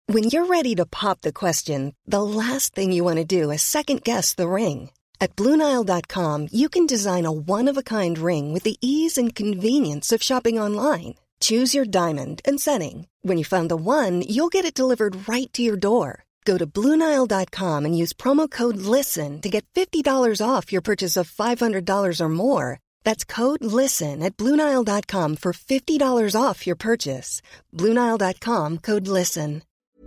When you're ready to pop the question, the last thing you want to do is second-guess the ring. At BlueNile.com, you can design a one-of-a-kind ring with the ease and convenience of shopping online. Choose your diamond and setting. When you find the one, you'll get it delivered right to your door. Go to BlueNile.com and use promo code LISTEN to get $50 off your purchase of $500 or more. That's code LISTEN at BlueNile.com for $50 off your purchase. BlueNile.com, code LISTEN.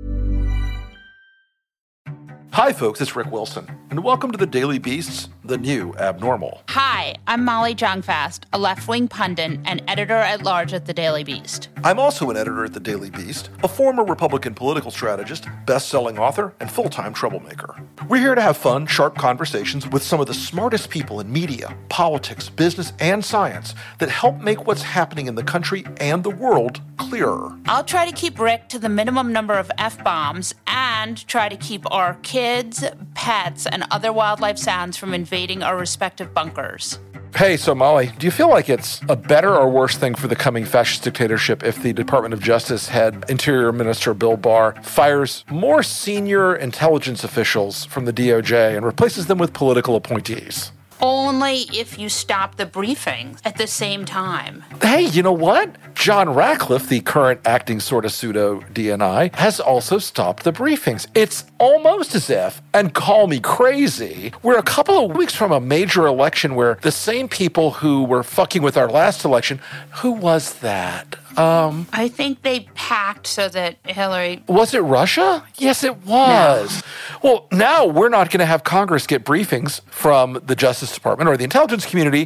Hi, folks, it's Rick Wilson, and welcome to The Daily Beast's The New Abnormal. Hi, I'm Molly Jong-Fast, a left-wing pundit and editor-at-large at The Daily Beast. I'm also an editor at The Daily Beast, a former Republican political strategist, best-selling author, and full-time troublemaker. We're here to have fun, sharp conversations with some of the smartest people in media, politics, business, and science that help make what's happening in the country and the world clearer. I'll try to keep Rick to the minimum number of F-bombs and try to keep our kids, pets, and other wildlife sounds from invading our respective bunkers. Hey, so Molly, do you feel like it's a better or worse thing for the coming fascist dictatorship if the Department of Justice head Interior Minister Bill Barr fires more senior intelligence officials from the DOJ and replaces them with political appointees? Only if you stop the briefings at the same time. Hey, you know what? John Ratcliffe, the current acting sort of pseudo-DNI, has also stopped the briefings. It's almost as if, and call me crazy, we're a couple of weeks from a major election where the same people who were fucking with our last election, who was that? I think they packed so that Hillary... Was it Russia? Yes, it was. No. Well, now we're not going to have Congress get briefings from the Justice Department or the intelligence community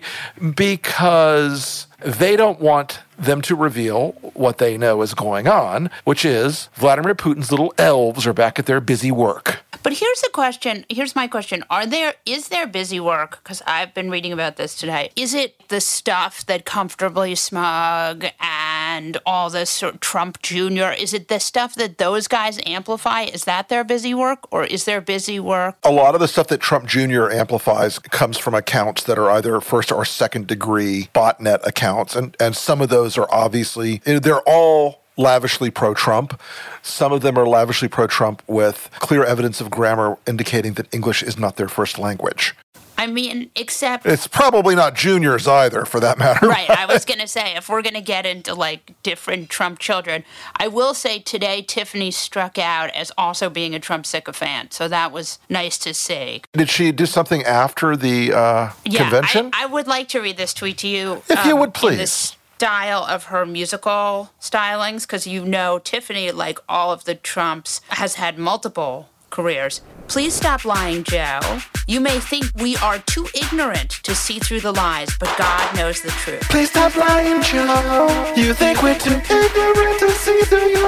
because they don't want them to reveal what they know is going on, which is Vladimir Putin's little elves are back at their busy work. But here's the question. Here's my question. Is there busy work? Because I've been reading about this today. Is it the stuff that Comfortably Smug and all this sort of Trump Jr., is it the stuff that those guys amplify? Is that their busy work? Or is there busy work? A lot of the stuff that Trump Jr. amplifies comes from accounts that are either first or second degree botnet accounts. And some of those are obviously, they're all lavishly pro-Trump. Some of them are lavishly pro-Trump with clear evidence of grammar indicating that English is not their first language. I mean, except... It's probably not Junior's either, for that matter. Right. I was going to say, if we're going to get into, like, different Trump children, I will say today Tiffany struck out as also being a Trump sycophant, so that was nice to see. Did she do something after the convention? I would like to read this tweet to you. If you would, please. In the style of her musical stylings, because you know Tiffany, like all of the Trumps, has had multiple careers. Please stop lying, Joe. You may think we are too ignorant to see through the lies, but God knows the truth. Please stop lying, Joe. You think we're too ignorant to see through your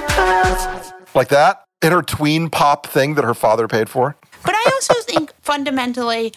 lies. Like that? In her tween pop thing that her father paid for? But I also think fundamentally,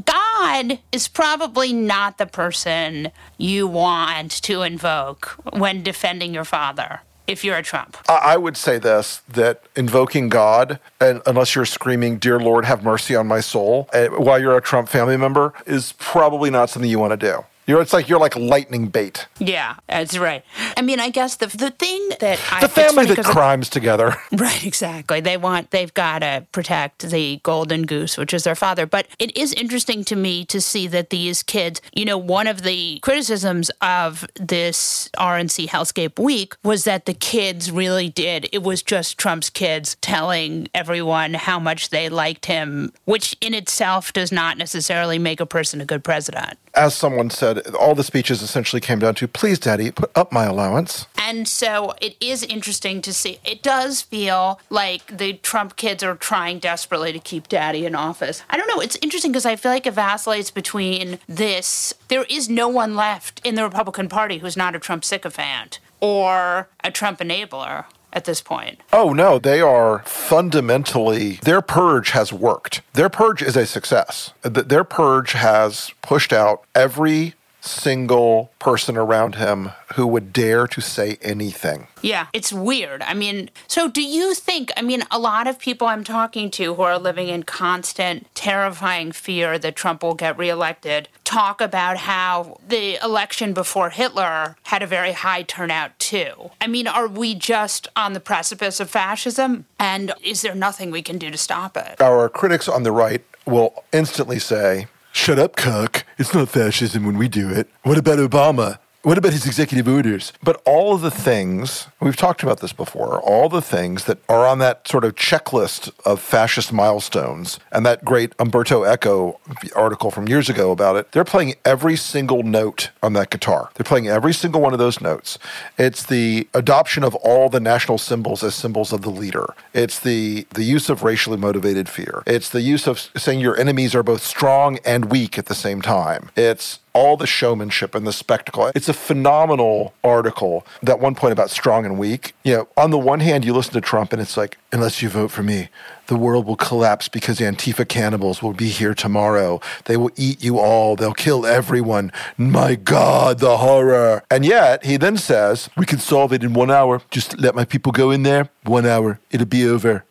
God is probably not the person you want to invoke when defending your father. If you're a Trump. I would say this, that invoking God, and unless you're screaming, "Dear Lord, have mercy on my soul," while you're a Trump family member, is probably not something you want to do. It's like you're like lightning bait. Yeah, that's right. I mean, I guess the thing that the family that crimes together. Right, exactly. They've got to protect the golden goose, which is their father. But it is interesting to me to see that these kids, one of the criticisms of this RNC Hellscape Week was that the kids really did. It was just Trump's kids telling everyone how much they liked him, which in itself does not necessarily make a person a good president. As someone said, all the speeches essentially came down to, please, Daddy, put up my allowance. And so it is interesting to see. It does feel like the Trump kids are trying desperately to keep Daddy in office. I don't know. It's interesting because I feel like it vacillates between this. There is no one left in the Republican Party who's not a Trump sycophant or a Trump enabler at this point. Oh, no, they are fundamentally, their purge has worked. Their purge is a success. Their purge has pushed out every single person around him who would dare to say anything. Yeah, it's weird. I mean, so do you think, a lot of people I'm talking to who are living in constant, terrifying fear that Trump will get reelected talk about how the election before Hitler had a very high turnout too. Are we just on the precipice of fascism? And is there nothing we can do to stop it? Our critics on the right will instantly say, "Shut up, cuck. It's not fascism when we do it. What about Obama? What about his executive orders?" But all of the things, we've talked about this before, all the things that are on that sort of checklist of fascist milestones, and that great Umberto Eco article from years ago about it, they're playing every single note on that guitar. They're playing every single one of those notes. It's the adoption of all the national symbols as symbols of the leader. It's the use of racially motivated fear. It's the use of saying your enemies are both strong and weak at the same time. It's all the showmanship and the spectacle. It's a phenomenal article, that one point about strong and weak. On the one hand, you listen to Trump and it's like, unless you vote for me, the world will collapse because Antifa cannibals will be here tomorrow. They will eat you all. They'll kill everyone. My God, the horror. And yet, he then says, we can solve it in 1 hour. Just let my people go in there. 1 hour. It'll be over.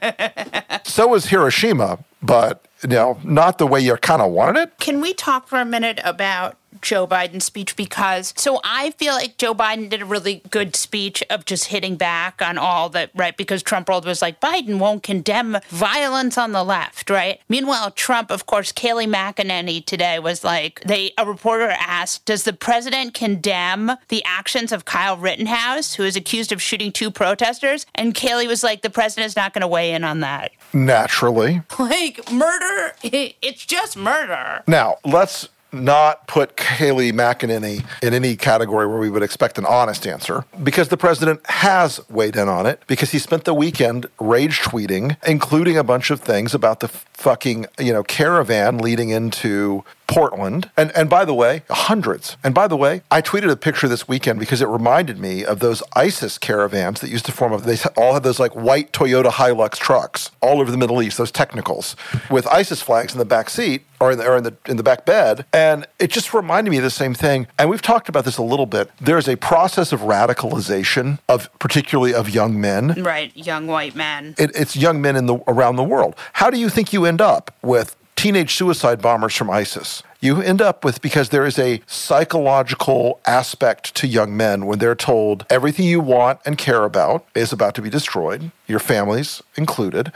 So is Hiroshima, but not the way you kind of wanted it. Can we talk for a minute about Joe Biden's speech? Because I feel like Joe Biden did a really good speech of just hitting back on all that, right? Because Trump world was like, Biden won't condemn violence on the left, right? Meanwhile, Trump, of course, Kayleigh McEnany today was like, a reporter asked, does the president condemn the actions of Kyle Rittenhouse, who is accused of shooting 2 protesters? And Kayleigh was like, the president's not going to weigh in on that. Naturally. Like, murder, it's just murder. Now, let's not put Kayleigh McEnany in any category where we would expect an honest answer, because the president has weighed in on it, because he spent the weekend rage tweeting, including a bunch of things about the fucking, caravan leading into Portland. And by the way, hundreds. And by the way, I tweeted a picture this weekend because it reminded me of those ISIS caravans that used to form they all had those like white Toyota Hilux trucks all over the Middle East, those technicals, with ISIS flags in the back seat or in the back bed. And it just reminded me of the same thing. And we've talked about this a little bit. There's a process of radicalization particularly of young men. Right, young white men. It's young men around the world. How do you think you end up with teenage suicide bombers from ISIS? You end up with, because there is a psychological aspect to young men when they're told everything you want and care about is about to be destroyed, your families included.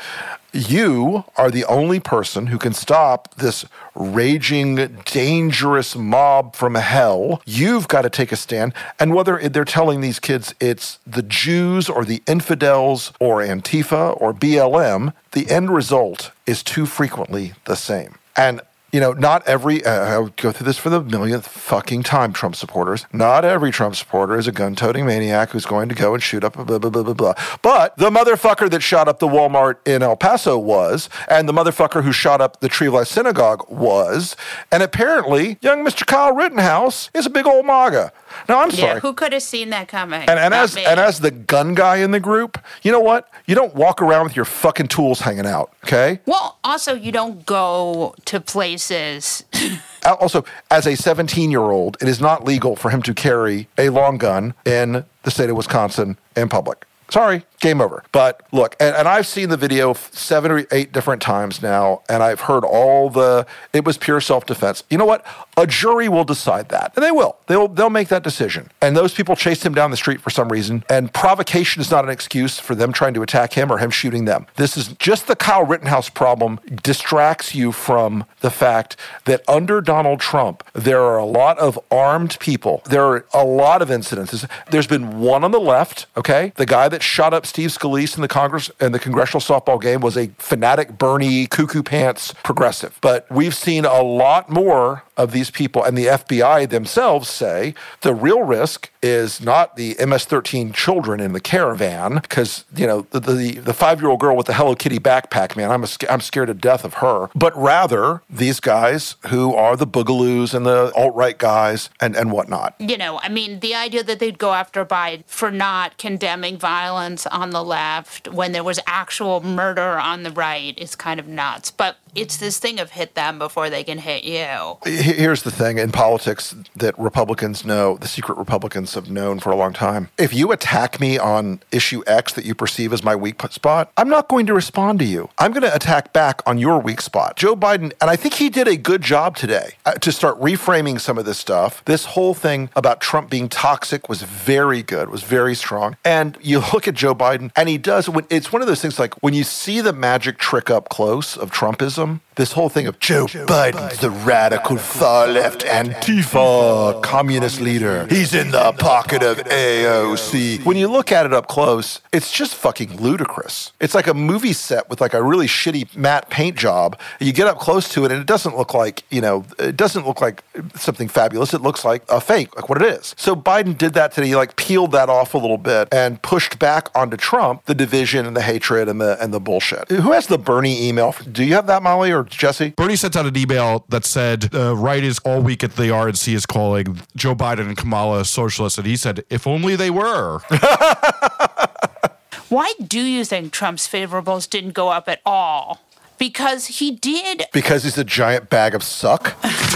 You are the only person who can stop this raging, dangerous mob from hell. You've got to take a stand. And whether they're telling these kids it's the Jews or the infidels or Antifa or BLM, the end result is too frequently the same. And not every, I'll go through this for the millionth fucking time, Trump supporters. Not every Trump supporter is a gun-toting maniac who's going to go and shoot up a blah, blah, blah, blah, blah. But the motherfucker that shot up the Walmart in El Paso was, and the motherfucker who shot up the Tree of Life Synagogue was, and apparently young Mr. Kyle Rittenhouse is a big old MAGA. Now, I'm sorry. Yeah, who could have seen that coming? And as the gun guy in the group, you know what? You don't walk around with your fucking tools hanging out, okay? Well, also, you don't go to places. Also, as a 17-year-old, it is not legal for him to carry a long gun in the state of Wisconsin in public. Sorry, game over. But look, and I've seen the video 7 or 8 different times now, and I've heard it was pure self-defense. You know what? A jury will decide that. And they will. They'll make that decision. And those people chased him down the street for some reason, and provocation is not an excuse for them trying to attack him or him shooting them. This is just the Kyle Rittenhouse problem distracts you from the fact that under Donald Trump, there are a lot of armed people. There are a lot of incidences. There's been one on the left, okay? The guy that shot up Steve Scalise in the congressional softball game was a fanatic Bernie cuckoo pants progressive. But we've seen a lot more of these people, and the FBI themselves say the real risk is not the MS-13 children in the caravan, because the 5-year-old girl with the Hello Kitty backpack, man, I'm scared to death of her. But rather these guys who are the boogaloos and the alt-right guys and whatnot. The idea that they'd go after Biden for not condemning violence on the left when there was actual murder on the right is kind of nuts. But it's this thing of hit them before they can hit you. Here's the thing in politics that Republicans know, the secret Republicans have known for a long time. If you attack me on issue X that you perceive as my weak spot, I'm not going to respond to you. I'm going to attack back on your weak spot. Joe Biden, and I think he did a good job today to start reframing some of this stuff. This whole thing about Trump being toxic was very good, was very strong. And you look at Joe Biden, and he does, it's one of those things like when you see the magic trick up close of Trumpism, this whole thing of Joe Biden's the radical far-left Antifa communist leader. He's in the pocket of AOC. When you look at it up close, it's just fucking ludicrous. It's like a movie set with like a really shitty matte paint job. You get up close to it and it doesn't look like, it doesn't look like something fabulous. It looks like a fake, like what it is. So Biden did that today. He like peeled that off a little bit and pushed back onto Trump the division and the hatred and the bullshit. Who has the Bernie email? Do you have that, Molly or Jesse? Bernie sent out an email that said the right is all week at the RNC is calling Joe Biden and Kamala socialists, and he said, if only they were. Why do you think Trump's favorables didn't go up at all? Because he did. Because he's a giant bag of suck.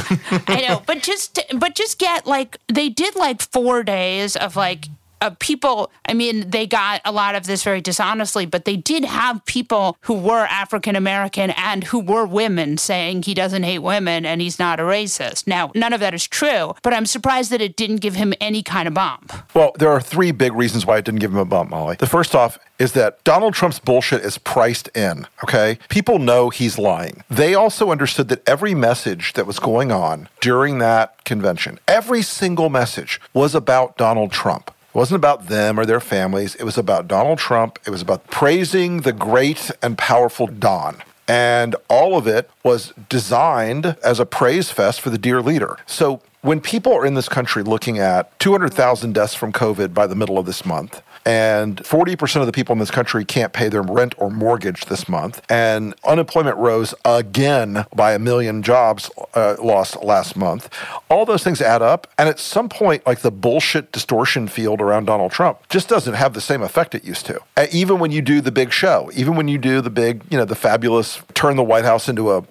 I know, but just get like they did like 4 days of like. People, I mean, they got a lot of this very dishonestly, but they did have people who were African-American and who were women saying he doesn't hate women and he's not a racist. Now, none of that is true, but I'm surprised that it didn't give him any kind of bump. Well, there are 3 big reasons why it didn't give him a bump, Molly. The first off is that Donald Trump's bullshit is priced in, okay? People know he's lying. They also understood that every message that was going on during that convention, every single message was about Donald Trump. It wasn't about them or their families. It was about Donald Trump. It was about praising the great and powerful Don. And all of it was designed as a praise fest for the dear leader. So when people are in this country looking at 200,000 deaths from COVID by the middle of this month, and 40% of the people in this country can't pay their rent or mortgage this month, and unemployment rose again by 1 million jobs lost last month. All those things add up, and at some point, like the bullshit distortion field around Donald Trump just doesn't have the same effect it used to. Even when you do the big show, even when you do the big, the fabulous turn the White House into a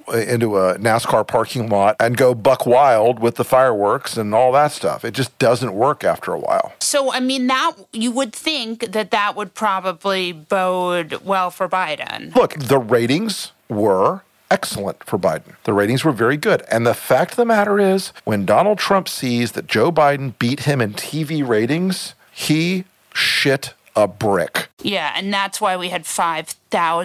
NASCAR parking lot and go buck wild with the fireworks and all that stuff, it just doesn't work after a while. So, I mean, that you would think that would probably bode well for Biden. Look, the ratings were excellent for Biden. The ratings were very good. And the fact of the matter is, when Donald Trump sees that Joe Biden beat him in TV ratings, he shit a brick. Yeah, and that's why we had 5,000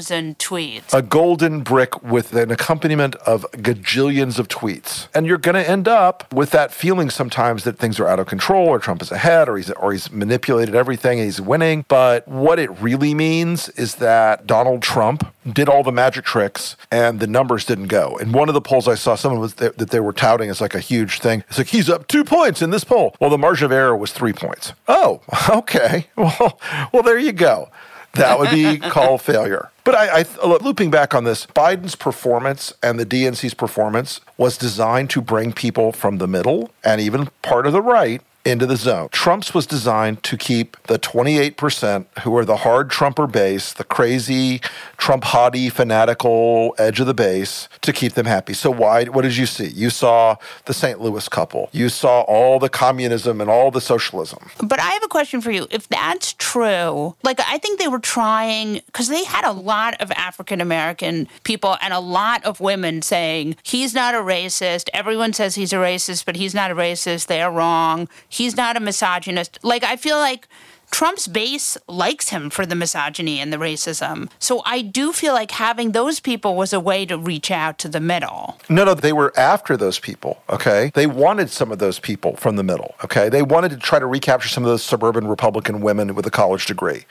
tweets. A golden brick with an accompaniment of gajillions of tweets. And you're going to end up with that feeling sometimes that things are out of control or Trump is ahead or he's manipulated everything and he's winning. But what it really means is that Donald Trump did all the magic tricks and the numbers didn't go. In one of the polls I saw, someone was that they were touting as like a huge thing. It's like, he's up 2 points in this poll. Well, the margin of error was 3 points. Oh, okay. Well, there you go. That would be called failure. But I looping back on this, Biden's performance and the DNC's performance was designed to bring people from the middle and even part of the right into the zone. Trump's was designed to keep the 28% who are the hard Trumper base, the crazy Trump hottie fanatical edge of the base, to keep them happy. So what did you see? You saw the St. Louis couple. You saw all the communism and all the socialism. But I have a question for you. If that's true, like I think they were trying, because they had a lot of African-American people and a lot of women saying, he's not a racist. Everyone says he's a racist, but he's not a racist. They're wrong. He's not a misogynist. Like, I feel like Trump's base likes him for the misogyny and the racism. So I do feel like having those people was a way to reach out to the middle. No, they were after those people, okay? They wanted some of those people from the middle, okay? They wanted to try to recapture some of those suburban Republican women with a college degree.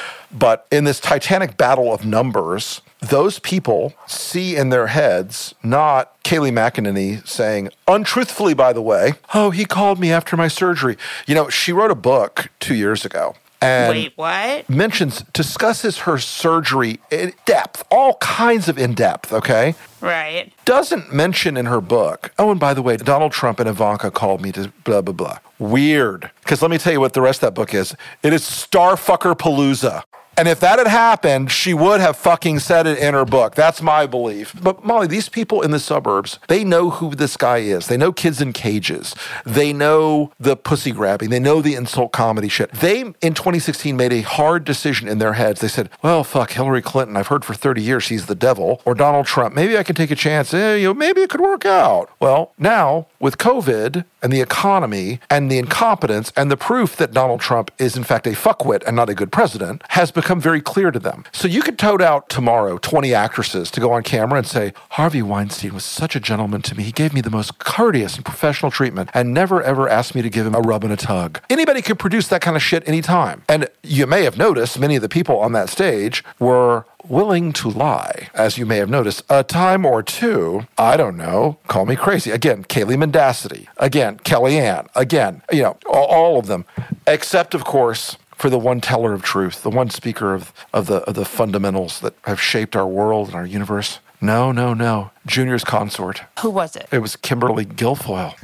But in this titanic battle of numbers, those people see in their heads not Kayleigh McEnany saying, untruthfully, by the way, oh, he called me after my surgery. She wrote a book 2 years ago. And wait, what? Discusses her surgery in depth, all kinds of in depth, okay? Right. Doesn't mention in her book, oh, and by the way, Donald Trump and Ivanka called me to blah, blah, blah. Weird. Because let me tell you what the rest of that book is. It is Starfucker Palooza. And if that had happened, she would have fucking said it in her book. That's my belief. But Molly, these people in the suburbs, they know who this guy is. They know Kids in Cages. They know the pussy grabbing. They know the insult comedy shit. They, in 2016, made a hard decision in their heads. They said, well, fuck, Hillary Clinton. I've heard for 30 years she's the devil. Or Donald Trump. Maybe I can take a chance. Maybe it could work out. Well, now, with COVID and the economy and the incompetence and the proof that Donald Trump is, in fact, a fuckwit and not a good president, has become very clear to them. So you could tote out tomorrow 20 actresses to go on camera and say, Harvey Weinstein was such a gentleman to me. He gave me the most courteous and professional treatment and never, ever asked me to give him a rub and a tug. Anybody could produce that kind of shit anytime. And you may have noticed many of the people on that stage were willing to lie, as you may have noticed, a time or two. I don't know. Call me crazy. Again, Kaylee Mendacity. Again, Kellyanne. Again, all of them. Except, of course, for the one teller of truth, the one speaker of the fundamentals that have shaped our world and our universe. No. Junior's consort. Who was it? It was Kimberly Guilfoyle.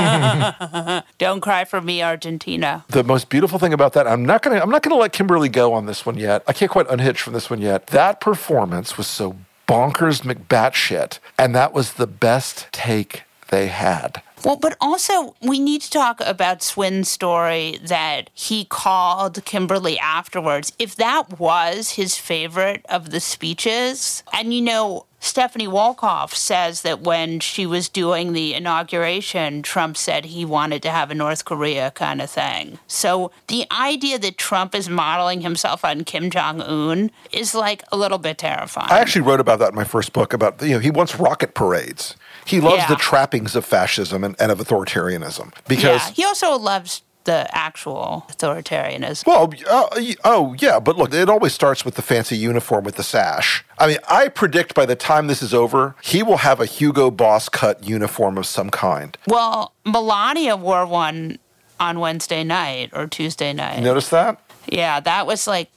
Don't cry for me, Argentina. The most beautiful thing about that, I'm not gonna let Kimberly go on this one yet. I can't quite unhitch from this one yet. That performance was so bonkers McBatshit, and that was the best take they had. Well, but also we need to talk about Swin's story that he called Kimberly afterwards. If that was his favorite of the speeches, and Stephanie Wolkoff says that when she was doing the inauguration, Trump said he wanted to have a North Korea kind of thing. So the idea that Trump is modeling himself on Kim Jong-un is like a little bit terrifying. I actually wrote about that in my first book about, he wants rocket parades. He loves the trappings of fascism and of authoritarianism. Because he also loves the actual authoritarianism. Well, yeah, but look, it always starts with the fancy uniform with the sash. I mean, I predict by the time this is over, he will have a Hugo Boss cut uniform of some kind. Well, Melania wore one on Wednesday night or Tuesday night. You notice that? Yeah, that was like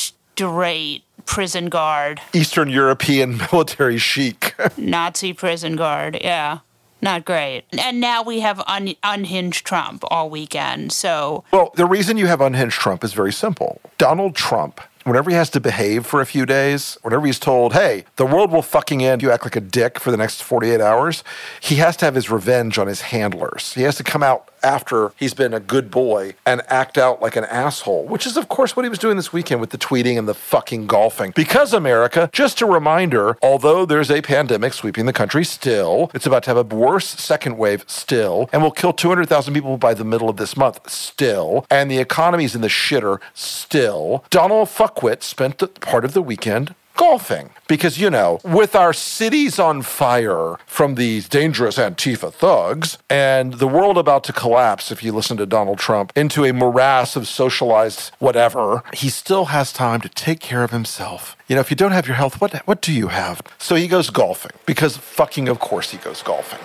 straight prison guard. Eastern European military chic. Nazi prison guard, yeah. Not great. And now we have unhinged Trump all weekend, so... Well, the reason you have unhinged Trump is very simple. Donald Trump, whenever he has to behave for a few days, whenever he's told, hey, the world will fucking end, you act like a dick for the next 48 hours, he has to have his revenge on his handlers. He has to come out after he's been a good boy and act out like an asshole, which is, of course, what he was doing this weekend with the tweeting and the fucking golfing. Because, America, just a reminder, although there's a pandemic sweeping the country still, it's about to have a worse second wave still, and will kill 200,000 people by the middle of this month still, and the economy's in the shitter still, Donald Fuckwit spent part of the weekend golfing. Because, with our cities on fire from these dangerous Antifa thugs and the world about to collapse, if you listen to Donald Trump, into a morass of socialized whatever, he still has time to take care of himself. If you don't have your health, what do you have? So he goes golfing because fucking of course he goes golfing.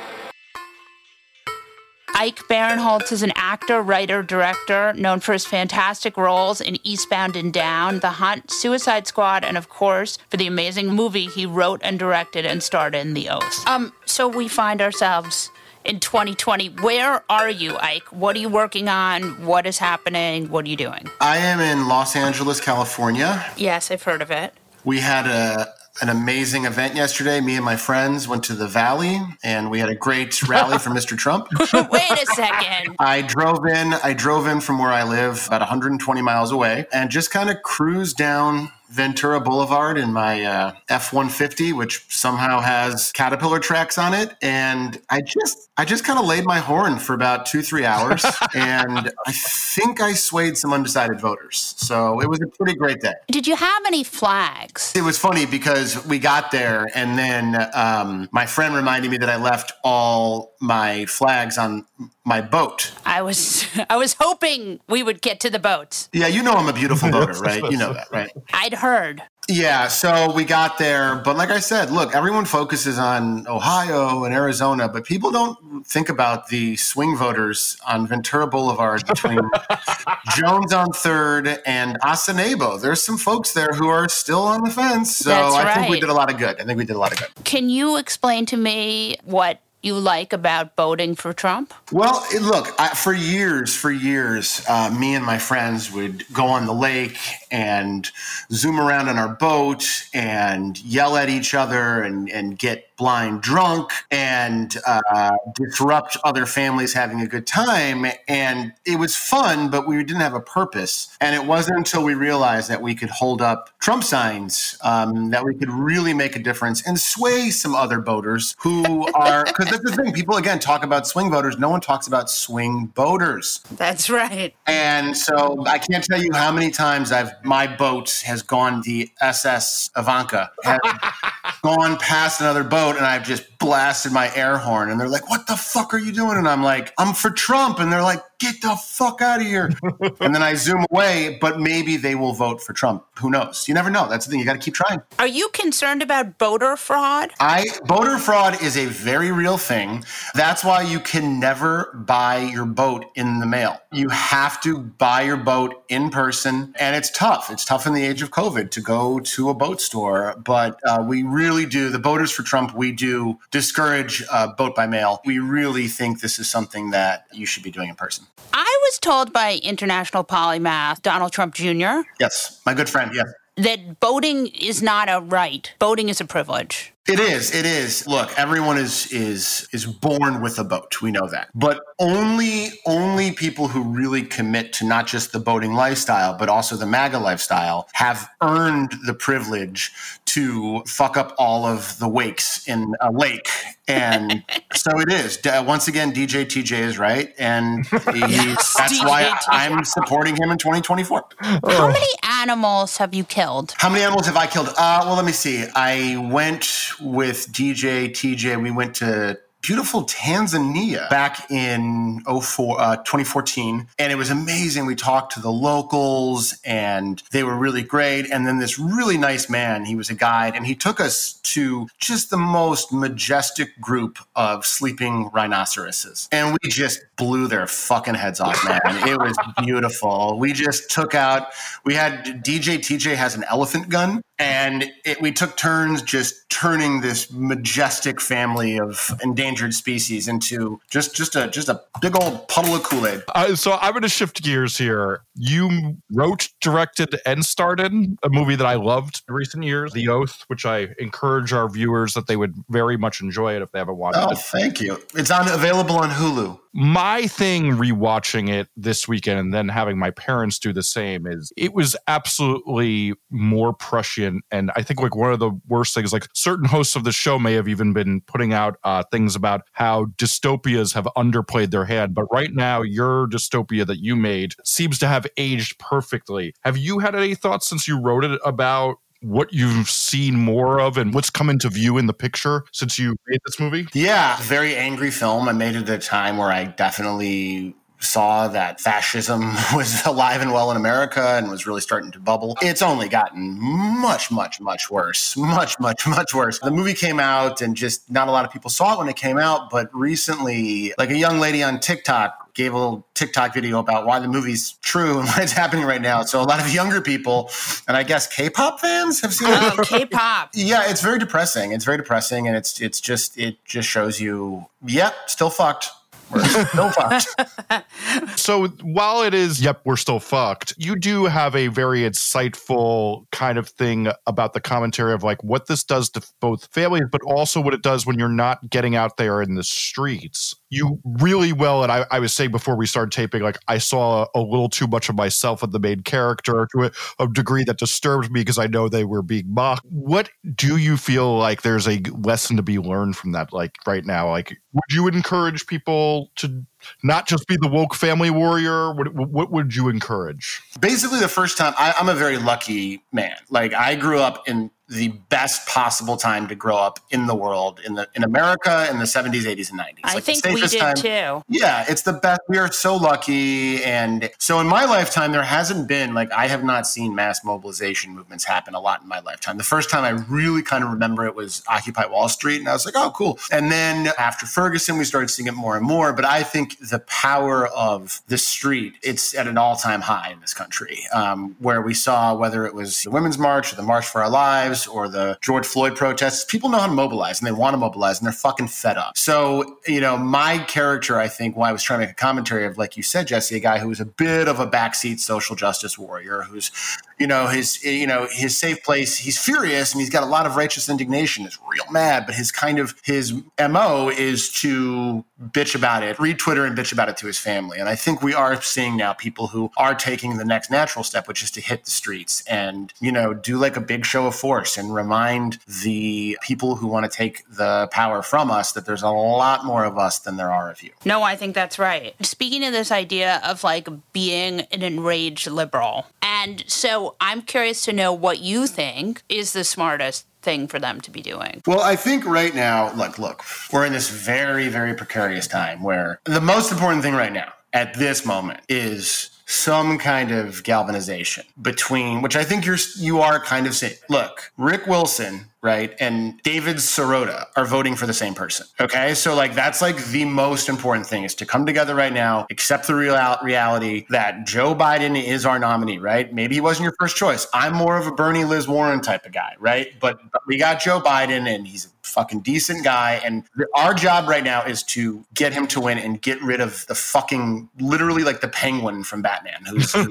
Ike Barinholtz is an actor, writer, director, known for his fantastic roles in Eastbound and Down, The Hunt, Suicide Squad, and of course, for the amazing movie he wrote and directed and starred in, The Oath. So we find ourselves in 2020. Where are you, Ike? What are you working on? What is happening? What are you doing? I am in Los Angeles, California. Yes, I've heard of it. We had an amazing event yesterday. Me and my friends went to the Valley, and we had a great rally for Mr. Trump. Wait a second. I drove in from where I live, about 120 miles away, and just kind of cruised down Ventura Boulevard in my F-150, which somehow has Caterpillar tracks on it. And I just kind of laid my horn for about 2-3 hours. And I think I swayed some undecided voters. So it was a pretty great day. Did you have any flags? It was funny because we got there and then my friend reminded me that I left all my flags on my boat. I was hoping we would get to the boats. Yeah, I'm a beautiful voter, right? You know that, right? I'd heard. Yeah, so we got there, but like I said, look, everyone focuses on Ohio and Arizona, but people don't think about the swing voters on Ventura Boulevard between Jones on 3rd and Asanebo. There's some folks there who are still on the fence, so That's I think we right. did a lot of good. Can you explain to me what you like about voting for Trump? Well, look, for years, me and my friends would go on the lake and zoom around on our boat and yell at each other and get blind drunk and disrupt other families having a good time. And it was fun, but we didn't have a purpose. And it wasn't until we realized that we could hold up Trump signs, that we could really make a difference and sway some other voters who are, because that's the thing, people again talk about swing voters. No one talks about swing voters. That's right. And so I can't tell you how many times my boat has gone, the SS Ivanka, has gone past another boat and I've just blasted my air horn and they're like, what the fuck are you doing? And I'm like, I'm for Trump. And they're like, get the fuck out of here. And then I zoom away, but maybe they will vote for Trump. Who knows? You never know. That's the thing. You got to keep trying. Are you concerned about voter fraud? Voter fraud is a very real thing. That's why you can never buy your vote in the mail. You have to buy your vote in person. And it's tough. It's tough in the age of COVID to go to a vote store. But we really do. The voters for Trump, we do discourage vote by mail. We really think this is something that you should be doing in person. I was told by international polymath Donald Trump Jr. Yes, my good friend, yes. That voting is not a right. Voting is a privilege. It is. Look, everyone is born with a vote. We know that. But only people who really commit to not just the voting lifestyle, but also the MAGA lifestyle have earned the privilege to fuck up all of the wakes in a lake. And so it is. Once again, DJ TJ is right. And that's why I'm supporting him in 2024. How many animals have you killed? How many animals have I killed? Well, let me see. I went with DJ TJ. We went to beautiful Tanzania back in 2014. And it was amazing. We talked to the locals and they were really great. And then this really nice man, he was a guide, and he took us to just the most majestic group of sleeping rhinoceroses. And we just blew their fucking heads off, man. It was beautiful. We just took out, we had DJ TJ has an elephant gun. And we took turns just turning this majestic family of endangered species into just a big old puddle of Kool-Aid. So I'm going to shift gears here. You wrote, directed, and starred in a movie that I loved in recent years, The Oath, which I encourage our viewers that they would very much enjoy it if they haven't watched it. Oh, thank you. It's available on Hulu. My thing rewatching it this weekend and then having my parents do the same is it was absolutely more prescient. And I think like one of the worst things, like certain hosts of the show may have even been putting out things about how dystopias have underplayed their hand. But right now, your dystopia that you made seems to have aged perfectly. Have you had any thoughts since you wrote it about what you've seen more of and what's come into view in the picture since you made this movie? Yeah, very angry film. I made it at a time where I definitely saw that fascism was alive and well in America and was really starting to bubble. It's only gotten much, much, much worse. Much, much, much worse. The movie came out and just not a lot of people saw it when it came out, but recently, like a young lady on TikTok gave a little TikTok video about why the movie's true and what's happening right now. So a lot of younger people, and I guess K-pop fans have seen it. Oh, K-pop. Yeah, it's very depressing. And it just shows you, yep, still fucked. We're still fucked. So while it is, yep, we're still fucked, you do have a very insightful kind of thing about the commentary of like what this does to both families, but also what it does when you're not getting out there in the streets. You really well, and I was saying before we started taping, like I saw a little too much of myself in the main character to a degree that disturbed me because I know they were being mocked. What do you feel like there's a lesson to be learned from that, like right now? Like, would you encourage people to not just be the woke family warrior? What would you encourage? Basically, the first time, I'm a very lucky man. Like, I grew up in the best possible time to grow up in the world, in America in the 70s, 80s, and 90s. I like think we did too. Yeah, it's the best. We are so lucky. And so in my lifetime, there hasn't been, like, I have not seen mass mobilization movements happen a lot in my lifetime. The first time I really kind of remember it was Occupy Wall Street. And I was like, oh, cool. And then after Ferguson, we started seeing it more and more. But I think the power of the street, it's at an all-time high in this country, where we saw, whether it was the Women's March or the March for Our Lives, Lives or the George Floyd protests, people know how to mobilize and they want to mobilize and they're fucking fed up. So, my character, I think, why I was trying to make a commentary of, like you said, Jesse, a guy who was a bit of a backseat social justice warrior, who's, his safe place, he's furious and he's got a lot of righteous indignation, is real mad, but his MO is to bitch about it, read Twitter and bitch about it to his family. And I think we are seeing now people who are taking the next natural step, which is to hit the streets and, do like a big show of force and remind the people who want to take the power from us that there's a lot more of us than there are of you. No, I think that's right. Speaking of this idea of like being an enraged liberal, and so I'm curious to know what you think is the smartest thing for them to be doing. Well, I think right now, look, we're in this very, very precarious time where the most important thing right now at this moment is some kind of galvanization between, which I think you are kind of saying. Look, Rick Wilson, right, and David Sirota are voting for the same person. Okay, so that's the most important thing is to come together right now, accept the reality that Joe Biden is our nominee, right? Maybe he wasn't your first choice. I'm more of a Bernie, Liz Warren type of guy, right? But we got Joe Biden, and he's a fucking decent guy, and our job right now is to get him to win and get rid of the fucking, literally like the Penguin from Batman.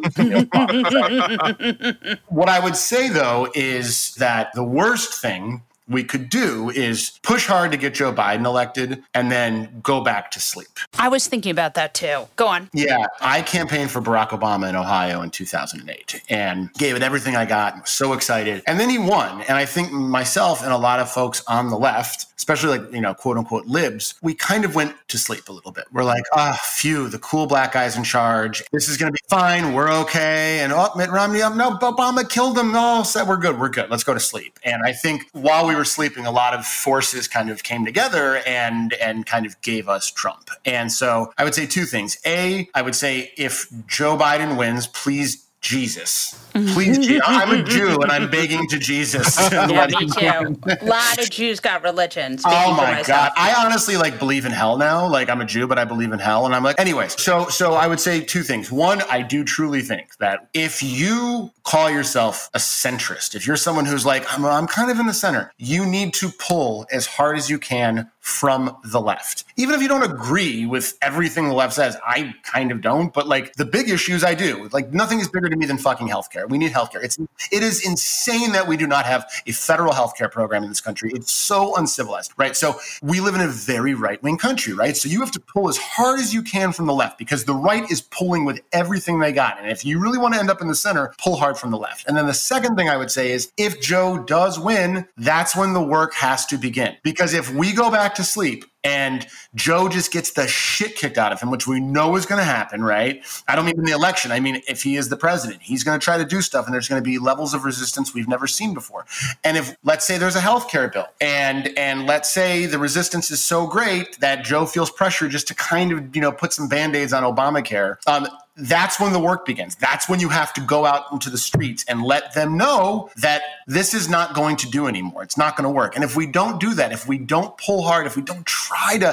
What I would say though is that the worst thing we could do is push hard to get Joe Biden elected and then go back to sleep. I was thinking about that too. Go on. Yeah, I campaigned for Barack Obama in Ohio in 2008 and gave it everything I got and was so excited. And then he won. And I think myself and a lot of folks on the left, especially quote unquote libs, we kind of went to sleep a little bit. We're like, phew, the cool black guy's in charge. This is going to be fine. We're okay. And Mitt Romney, no, Obama killed him. No, we're good. Let's go to sleep. And I think while we were sleeping, a lot of forces kind of came together and kind of gave us Trump. And so I would say two things. I would say if Joe Biden wins, please, Jesus. Please, I'm a Jew and I'm begging to Jesus. Yeah, me too. A lot of Jews got religion. Oh my God. I honestly believe in hell now. I'm a Jew, but I believe in hell. And I'm anyways, so I would say two things. One, I do truly think that if you call yourself a centrist, if you're someone who's I'm kind of in the center, you need to pull as hard as you can from the left. Even if you don't agree with everything the left says, I kind of don't, but the big issues I do. Nothing is bigger to me than fucking healthcare. We need healthcare. It is insane that we do not have a federal healthcare program in this country. It's so uncivilized, right? So we live in a very right-wing country, right? So you have to pull as hard as you can from the left because the right is pulling with everything they got. And if you really want to end up in the center, pull hard from the left. And then the second thing I would say is if Joe does win, that's when the work has to begin. Because if we go back to sleep and Joe just gets the shit kicked out of him, which we know is going to happen, right? I don't mean in the election. I mean, if he is the president, he's going to try to do stuff and there's going to be levels of resistance we've never seen before. And if, let's say there's a healthcare bill and let's say the resistance is so great that Joe feels pressure just to kind of, put some Band-Aids on Obamacare, that's when the work begins. That's when you have to go out into the streets and let them know that this is not going to do anymore. It's not going to work. And if we don't do that, if we don't pull hard, if we don't try to,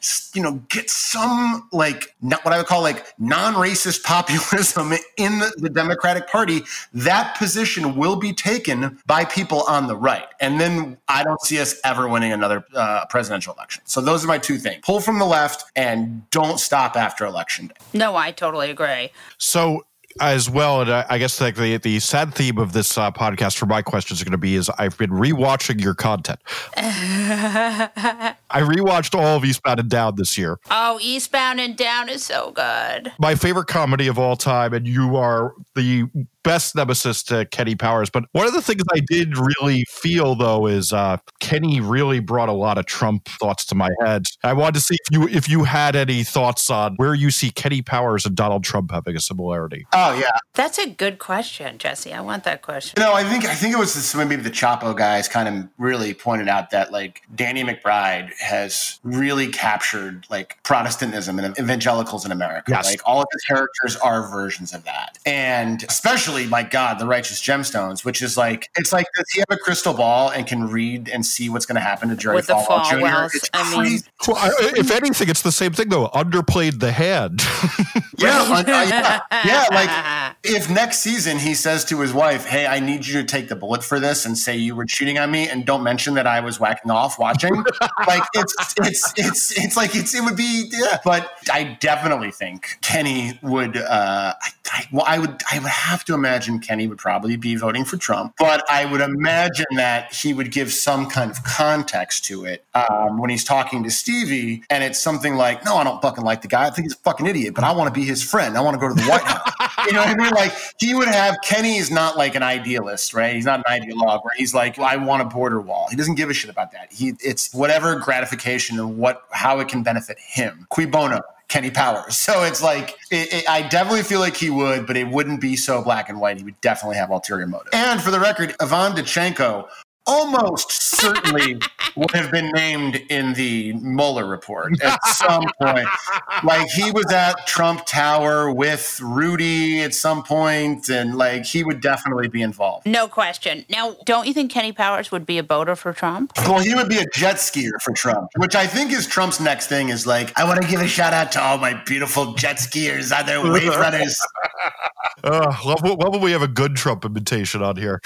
get some not what I would call non-racist populism in the Democratic Party, that position will be taken by people on the right. And then I don't see us ever winning another presidential election. So those are my two things. Pull from the left and don't stop after Election Day. No, I totally agree. So as well, and I guess the sad theme of this podcast for my questions are going to be is I've been rewatching your content. I rewatched all of Eastbound and Down this year. Oh, Eastbound and Down is so good. My favorite comedy of all time, and you are the best nemesis to Kenny Powers. But one of the things I did really feel, though, is Kenny really brought a lot of Trump thoughts to my head. I wanted to see if you had any thoughts on where you see Kenny Powers and Donald Trump having a similarity. Oh, yeah. That's a good question, Jesse. I want that question. I think it was maybe the Chapo guys kind of really pointed out that Danny McBride, has really captured like Protestantism and evangelicals in America. Yes. Like all of his characters are versions of that. And especially, my God, the Righteous Gemstones, which is like, it's like, does he have a crystal ball and can read and see what's going to happen to Jerry With the Falwell Jr.? Falwells, It's I mean- crazy. Well, if anything, it's the same thing though. Underplayed the hand. Yeah, like if next season he says to his wife, "Hey, I need you to take the bullet for this and say you were cheating on me, and don't mention that I was whacking off watching," like it would be. Yeah. But I definitely think Kenny would. I would have to imagine Kenny would probably be voting for Trump, but I would imagine that he would give some kind of context to it when he's talking to Stevie, and it's something like, "No, I don't fucking like the guy. I think he's a fucking idiot, but I want to be his friend. I want to go to the White House." You know what I mean? Like he would have. Kenny is not like an idealist, right? He's not an ideologue where he's like, "I want a border wall." He doesn't give a shit about that. It's whatever gratification and how it can benefit him. Cui bono. Kenny Powers. So it's like, I definitely feel like he would, but it wouldn't be so black and white. He would definitely have ulterior motive. And for the record, Ivan Dachenko almost certainly would have been named in the Mueller report at some point. Like he was at Trump Tower with Rudy at some point, and like he would definitely be involved. No question. Now, don't you think Kenny Powers would be a voter for Trump? Well, he would be a jet skier for Trump, which I think is Trump's next thing is like, I want to give a shout out to all my beautiful jet skiers on their Wave Runners. Love when we have a good Trump imitation on here.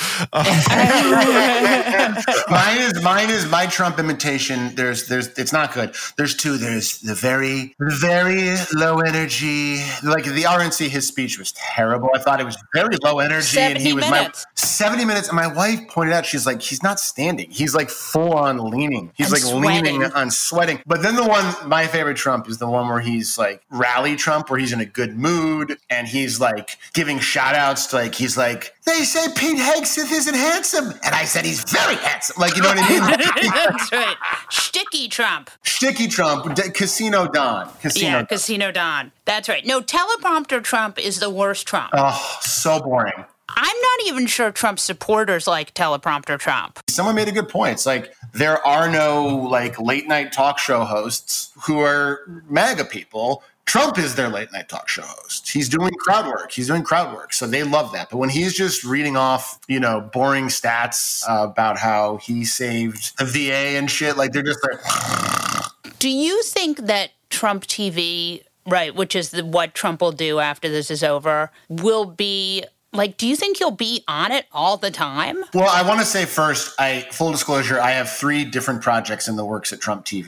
Mine is my Trump imitation. There's it's not good. There's two. There's the very low energy. Like the RNC, his speech was terrible. I thought it was very low energy, and he was 70 minutes. And my wife pointed out, she's like, he's not standing. He's like full on leaning. He's And like sweating. leaning on sweating. But then the one, my favorite Trump is the one where he's like rally Trump, where he's in a good mood and he's like giving shout outs to like, he's like, they say Pete Hegseth isn't handsome. And I said, he's very handsome. Like, you know what I mean? That's right. Sticky Trump. Sticky Trump, Casino Don. Casino Don. That's right. No, teleprompter Trump is the worst Trump. Oh, so boring. I'm not even sure Trump's supporters like teleprompter Trump. Someone made a good point. It's like there are no like late night talk show hosts who are MAGA people. Trump is their late night talk show host. He's doing crowd work. So they love that. But when he's just reading off, boring stats about how he saved the VA and shit, like they're just like. Do you think that Trump TV, right, which is what Trump will do after this is over, will be like, do you think he'll be on it all the time? Well, I want to say first, full disclosure, I have 3 different projects in the works at Trump TV.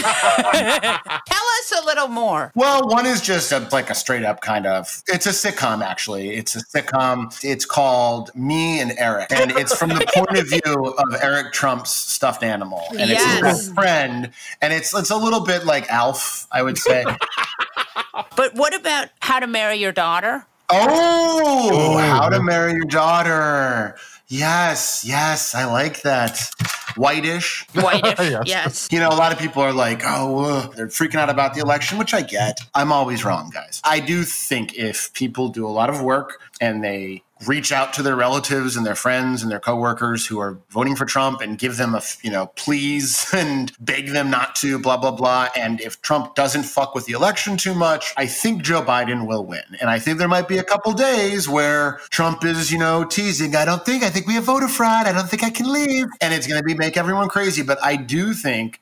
Tell us a little more. Well, one is just like a straight up kind of, it's a sitcom, actually. It's a sitcom. It's called Me and Eric. And it's from the point of view of Eric Trump's stuffed animal. And it's his best friend. And it's a little bit like Alf, I would say. But what about How to Marry Your Daughter? Oh, How to Marry Your Daughter. Yes, I like that. Whitish, yes. A lot of people are like, they're freaking out about the election, which I get. I'm always wrong, guys. I do think if people do a lot of work and they reach out to their relatives and their friends and their coworkers who are voting for Trump and give them please and beg them not to, blah, blah, blah. And if Trump doesn't fuck with the election too much, I think Joe Biden will win. And I think there might be a couple days where Trump is, teasing, I think we have voter fraud. I don't think I can leave. And it's going to make everyone crazy. But I do think,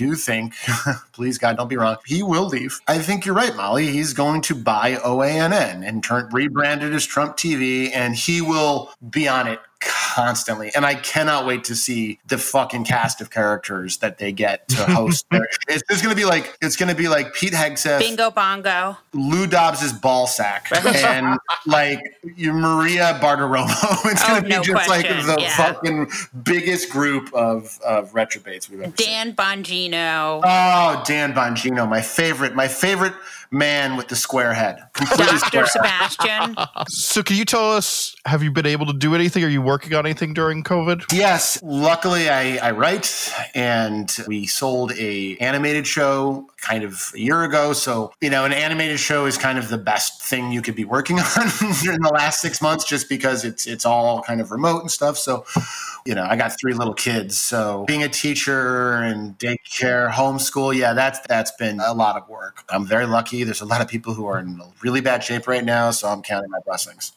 please God, don't be wrong, he will leave. I think you're right, Molly. He's going to buy OANN and rebrand it as Trump TV. And he will be on it constantly. And I cannot wait to see the fucking cast of characters that they get to host. It's going to be like Pete Hegseth, Bingo Bongo, Lou Dobbs's ball sack, and like Maria Bartiromo. It's going to be just like the fucking biggest group of retrobates we've ever seen. Dan Bongino. Oh, Dan Bongino, my favorite man with the square head. Dr. Sebastian. So can you tell us, have you been able to do anything? Are you working on anything during COVID? Yes. Luckily, I write, and we sold a animated show kind of a year ago. So, an animated show is kind of the best thing you could be working on in the last 6 months, just because it's all kind of remote and stuff. So, I got 3 little kids. So being a teacher and daycare, homeschool, that's been a lot of work. I'm very lucky. There's a lot of people who are in really bad shape right now. So I'm counting my blessings.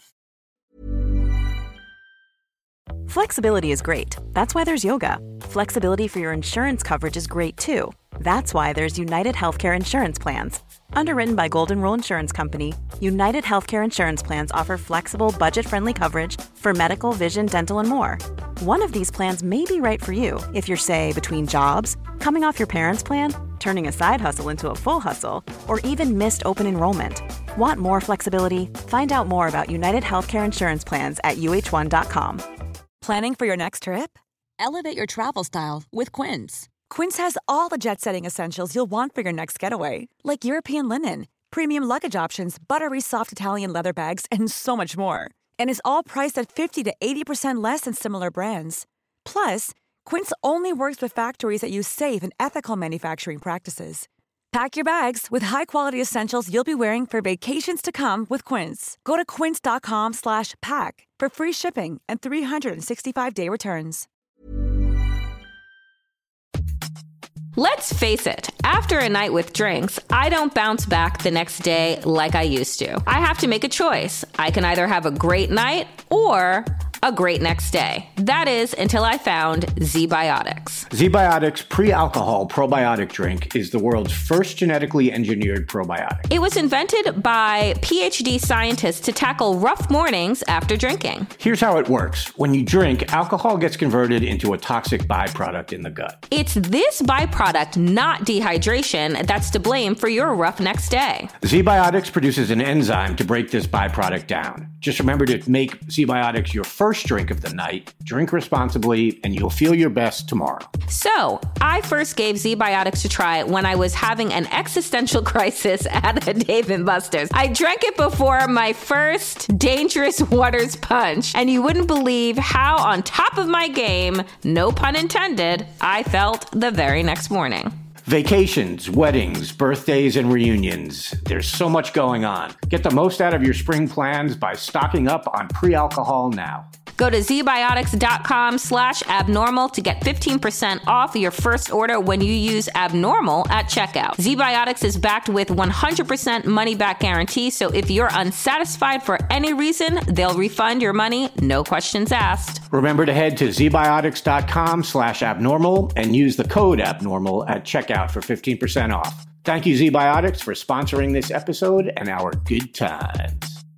Flexibility is great. That's why there's yoga. Flexibility for your insurance coverage is great too. That's why there's United Healthcare Insurance Plans. Underwritten by Golden Rule Insurance Company, United Healthcare Insurance Plans offer flexible, budget-friendly coverage for medical, vision, dental, and more. One of these plans may be right for you if you're, say, between jobs, coming off your parents' plan, turning a side hustle into a full hustle, or even missed open enrollment. Want more flexibility? Find out more about United Healthcare Insurance Plans at uh1.com. Planning for your next trip? Elevate your travel style with Quince. Quince has all the jet-setting essentials you'll want for your next getaway, like European linen, premium luggage options, buttery soft Italian leather bags, and so much more. And is all priced at 50 to 80% less than similar brands. Plus, Quince only works with factories that use safe and ethical manufacturing practices. Pack your bags with high-quality essentials you'll be wearing for vacations to come with Quince. Go to quince.com/pack for free shipping and 365-day returns. Let's face it, after a night with drinks, I don't bounce back the next day like I used to. I have to make a choice. I can either have a great night or a great next day. That is, until I found ZBiotics. ZBiotics pre-alcohol probiotic drink is the world's first genetically engineered probiotic. It was invented by PhD scientists to tackle rough mornings after drinking. Here's how it works. When you drink, alcohol gets converted into a toxic byproduct in the gut. It's this byproduct, not dehydration, that's to blame for your rough next day. ZBiotics produces an enzyme to break this byproduct down. Just remember to make ZBiotics your first drink of the night, drink responsibly, and you'll feel your best tomorrow. So, I first gave ZBiotics a try when I was having an existential crisis at a Dave & Buster's. I drank it before my first Dangerous Waters punch, and you wouldn't believe how on top of my game, no pun intended, I felt the very next morning. Vacations, weddings, birthdays, and reunions. There's so much going on. Get the most out of your spring plans by stocking up on pre-alcohol now. Go to zbiotics.com/abnormal to get 15% off your first order when you use abnormal at checkout. ZBiotics is backed with 100% money-back guarantee, so if you're unsatisfied for any reason, they'll refund your money, no questions asked. Remember to head to zbiotics.com/abnormal and use the code abnormal at checkout for 15% off. Thank you, ZBiotics, for sponsoring this episode and our good times.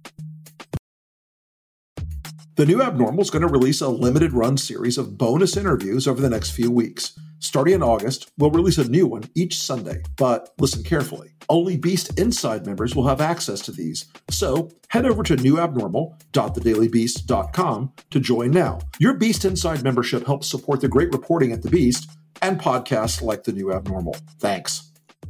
The New Abnormal is going to release a limited run series of bonus interviews over the next few weeks. Starting in August, we'll release a new one each Sunday. But listen carefully. Only Beast Inside members will have access to these. So head over to newabnormal.thedailybeast.com to join now. Your Beast Inside membership helps support the great reporting at The Beast and podcasts like The New Abnormal. Thanks.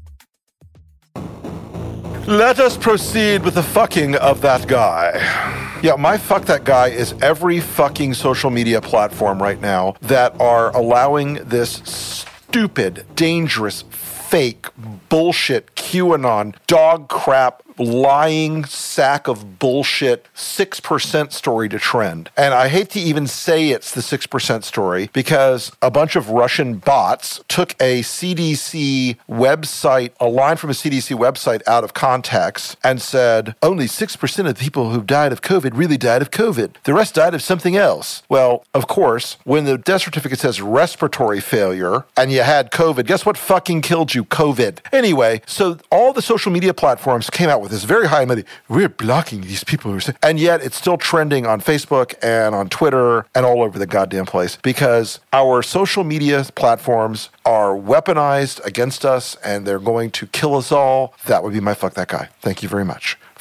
Let us proceed with the fucking of that guy. Yeah, my fuck that guy is every fucking social media platform right now that are allowing this stupid, dangerous, fake, bullshit, QAnon, dog crap, lying sack of bullshit 6% story to trend. And I hate to even say it's the 6% story because a bunch of Russian bots took a CDC website, a line from a CDC website out of context and said, only 6% of people who died of COVID really died of COVID. The rest died of something else. Well, of course, when the death certificate says respiratory failure and you had COVID, guess what fucking killed you? COVID. Anyway, so all the social media platforms came out with this very high money. We're blocking these people who are sick. And yet it's still trending on Facebook and on Twitter and all over the goddamn place because our social media platforms are weaponized against us and they're going to kill us all. That would be my fuck that guy. Thank you very much.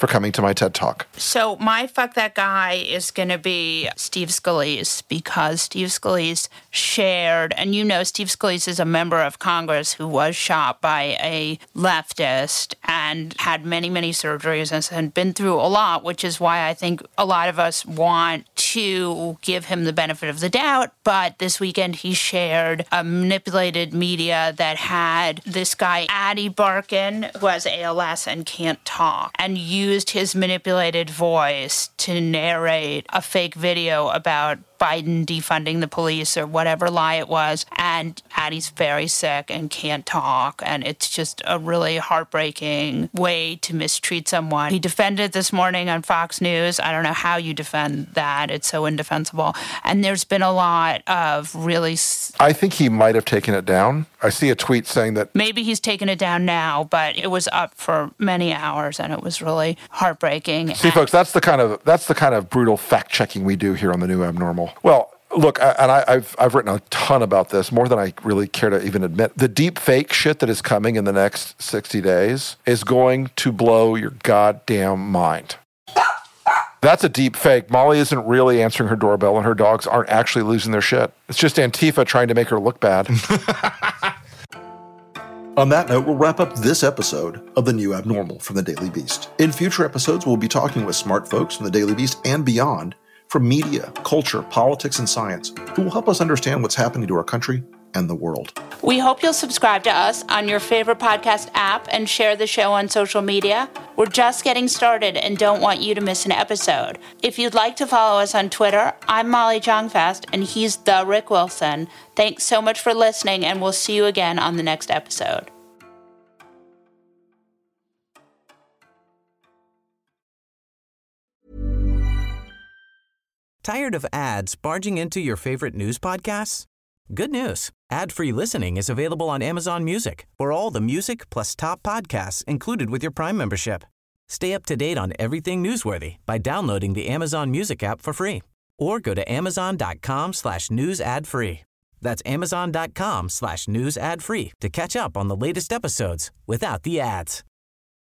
for coming to my TED Talk. So my fuck that guy is going to be Steve Scalise, because Steve Scalise shared, and Steve Scalise is a member of Congress who was shot by a leftist and had many, many surgeries and had been through a lot, which is why I think a lot of us want to give him the benefit of the doubt. But this weekend he shared a manipulated media that had this guy, Adi Barkan, who has ALS and can't talk, and used his manipulated voice to narrate a fake video about Biden defunding the police or whatever lie it was. And Addie's very sick and can't talk. And it's just a really heartbreaking way to mistreat someone. He defended this morning on Fox News. I don't know how you defend that. It's so indefensible. And there's been a lot of really... I think he might have taken it down. I see a tweet saying that... Maybe he's taken it down now, but it was up for many hours and it was really heartbreaking. See, folks, that's the kind of brutal fact-checking we do here on The New Abnormal. Well, look, I've written a ton about this, more than I really care to even admit. The deep fake shit that is coming in the next 60 days is going to blow your goddamn mind. That's a deep fake. Molly isn't really answering her doorbell and her dogs aren't actually losing their shit. It's just Antifa trying to make her look bad. On that note, we'll wrap up this episode of The New Abnormal from The Daily Beast. In future episodes, we'll be talking with smart folks from The Daily Beast and beyond, from media, culture, politics, and science, who will help us understand what's happening to our country and the world. We hope you'll subscribe to us on your favorite podcast app and share the show on social media. We're just getting started and don't want you to miss an episode. If you'd like to follow us on Twitter, I'm Molly Jong-Fast and he's the Rick Wilson. Thanks so much for listening, and we'll see you again on the next episode. Tired of ads barging into your favorite news podcasts? Good news. Ad-free listening is available on Amazon Music for all the music plus top podcasts included with your Prime membership. Stay up to date on everything newsworthy by downloading the Amazon Music app for free or go to amazon.com/news ad free. That's amazon.com/news ad free to catch up on the latest episodes without the ads.